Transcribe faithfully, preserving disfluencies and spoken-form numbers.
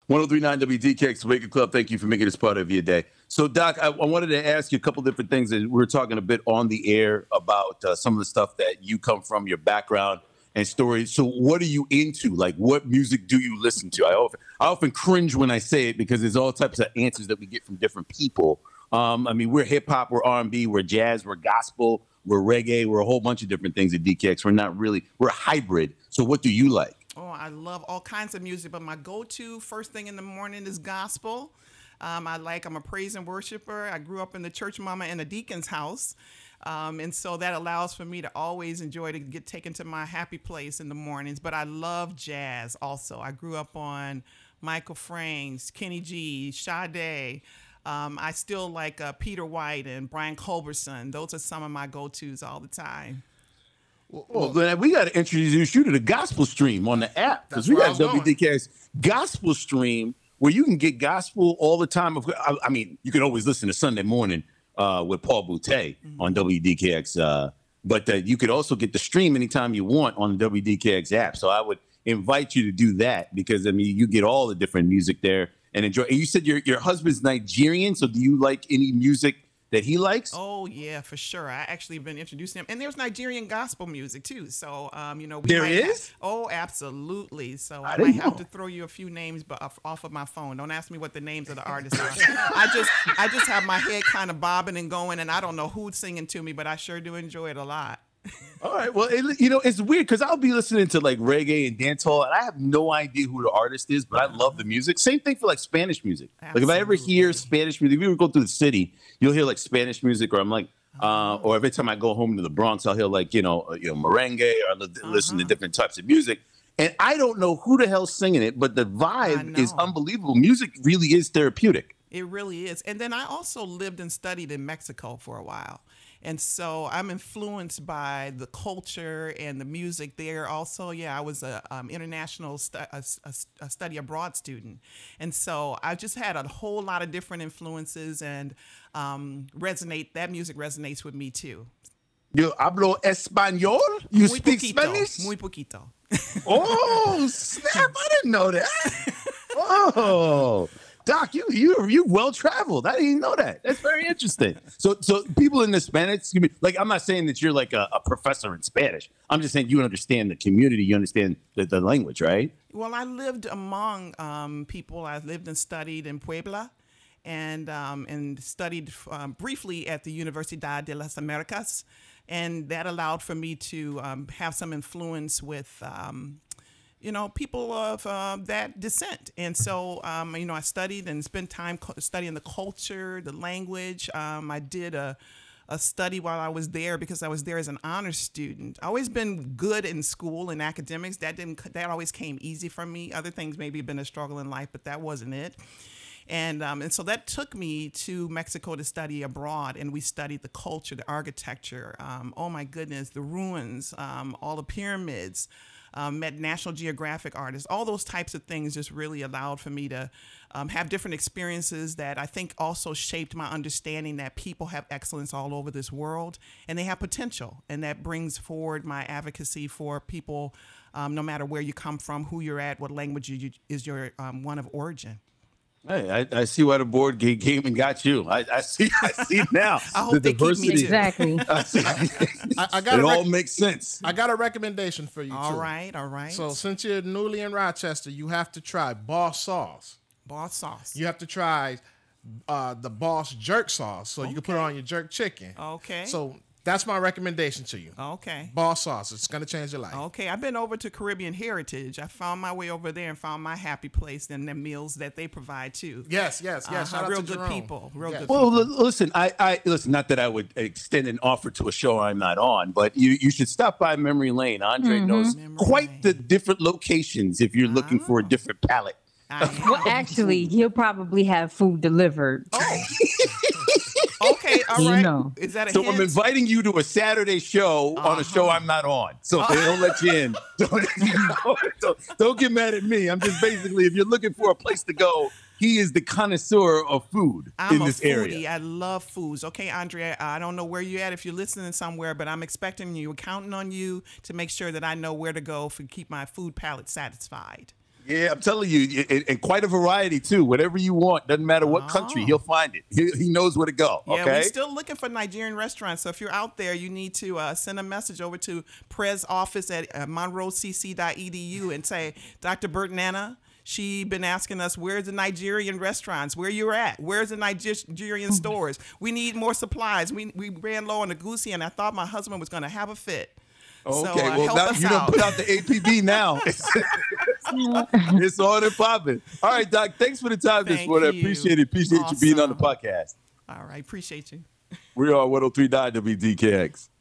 one oh three point nine W D K X Wake Up Club. Thank you for making this part of your day. So, Doc, I, I wanted to ask you a couple different things. That we were talking a bit on the air about uh, some of the stuff that you come from, your background and stories. So, what are you into? Like, what music do you listen to? I often, I often cringe when I say it because there's all types of answers that we get from different people. Um, I mean, we're hip hop, we're R and B, we're jazz, we're gospel, we're reggae, we're a whole bunch of different things at D K X. We're not really, we're a hybrid. So, what do you like? Oh, I love all kinds of music, but my go-to first thing in the morning is gospel. Um, I like, I'm a praise and worshiper. I grew up in the church mama in a deacon's house. Um, and so that allows for me to always enjoy to get taken to my happy place in the mornings. But I love jazz also. I grew up on Michael Franks, Kenny G, Sade. Um, I still like uh, Peter White and Brian Culberson. Those are some of my go-tos all the time. Well, well, then we got to introduce you to the gospel stream on the app because we got W D K X gospel stream where you can get gospel all the time. I, I mean, you can always listen to Sunday morning uh, with Paul Boutte mm-hmm. on W D K X, uh, but uh, you could also get the stream anytime you want on the W D K X app. So I would invite you to do that because I mean, you get all the different music there and enjoy. And you said your your husband's Nigerian, so do you like any music that he likes? Oh yeah, for sure. I actually been introducing him, and there's Nigerian gospel music too. So um, you know, we there might is. Have, oh, absolutely. So I, I might know. have to throw you a few names, but off, off of my phone. Don't ask me what the names of the artists are. I just I just have my head kind of bobbing and going, and I don't know who's singing to me, but I sure do enjoy it a lot. All right. Well, it, you know, it's weird because I'll be listening to like reggae and dancehall, and I have no idea who the artist is, but I love the music. Same thing for like Spanish music. Absolutely. Like if I ever hear Spanish music, if you ever go through the city, you'll hear like Spanish music, or I'm like, uh, or every time I go home to the Bronx, I'll hear like you know, you know, merengue, or li- uh-huh. listen to different types of music. And I don't know who the hell's singing it, but the vibe is unbelievable. Music really is therapeutic. It really is. And then I also lived and studied in Mexico for a while. And so I'm influenced by the culture and the music there. Also, yeah, I was a um, international stu- a, a, a study abroad student. And so I just had a whole lot of different influences and um, resonate. That music resonates with me too. You hablo español? You Muy speak poquito, Spanish? Muy poquito. Oh, snap. I didn't know that. Oh. Doc, you you you well traveled. I didn't know that. That's very interesting. So so people in the Spanish, like I'm not saying that you're like a, a professor in Spanish. I'm just saying you understand the community, you understand the, the language, right? Well, I lived among um, people. I lived and studied in Puebla, and um, and studied um, briefly at the Universidad de las Americas, and that allowed for me to um, have some influence with. Um, you know, people of uh, that descent. And so, um, you know, I studied and spent time co- studying the culture, the language. Um, I did a, a study while I was there because I was there as an honors student. I always been good in school and academics. That didn't, that always came easy for me. Other things maybe have been a struggle in life, but that wasn't it. And um, and so that took me to Mexico to study abroad, and we studied the culture, the architecture. Um, oh my goodness, the ruins, um, all the pyramids. Um, met National Geographic artists. All those types of things just really allowed for me to um, have different experiences that I think also shaped my understanding that people have excellence all over this world and they have potential. And that brings forward my advocacy for people, um, no matter where you come from, who you're at, what language you, is your um, one of origin. Hey, I, I see why the board game came and got you. I, I see. I see now. I hope the they diversity. keep me too. Exactly. I see. I, I got it rec- all makes sense. I got a recommendation for you. All too. right, all right. So since you're newly in Rochester, you have to try Boss Sauce. Boss Sauce. You have to try uh, the Boss Jerk Sauce, so okay. you can put it on your jerk chicken. Okay. So that's my recommendation to you. Okay. Boss Sauce. It's going to change your life. Okay. I've been over to Caribbean Heritage. I found my way over there and found my happy place and the meals that they provide too. Yes, yes, yes. Uh, Shout out real to good Jerome. people. Real yes. good Well, people. l- listen, I, I listen. Not that I would extend an offer to a show I'm not on, but you, you should stop by Memory Lane. Andre mm-hmm. knows Memory quite Lane. the different locations if you're looking Ah. for a different palette. Well, actually, he'll probably have food delivered. Oh. Okay, all You right. know. Is that a So hint? I'm inviting you to a Saturday show on a show I'm not on. So they don't let you in. Don't, don't, don't get mad at me. I'm just basically, if you're looking for a place to go, he is the connoisseur of food I'm in a this foodie. area. I love foods. Okay, Andrea, I don't know where you're at if you're listening somewhere, but I'm expecting you, counting on you to make sure that I know where to go for keep my food palate satisfied. Yeah, I'm telling you, and, and quite a variety too. Whatever you want, doesn't matter what country, Oh. he'll find it. He, he knows where to go. Yeah, Okay. we're still looking for Nigerian restaurants. So if you're out there, you need to uh, send a message over to Prez office at uh, monroe c c dot e d u and say, Doctor Burton Anna, she been asking us, where's the Nigerian restaurants? Where you're at? Where's the Nigerian stores? We need more supplies. We we ran low on the goosey, and I thought my husband was going to have a fit. Okay, So, uh, well help now us you don't out. put out the A P B now. It's on and popping. All right, Doc. Thanks for the time this Thank morning. I you. appreciate it. Appreciate you being on the Awesome. podcast. All right, appreciate you. We are one oh three point nine W D K X.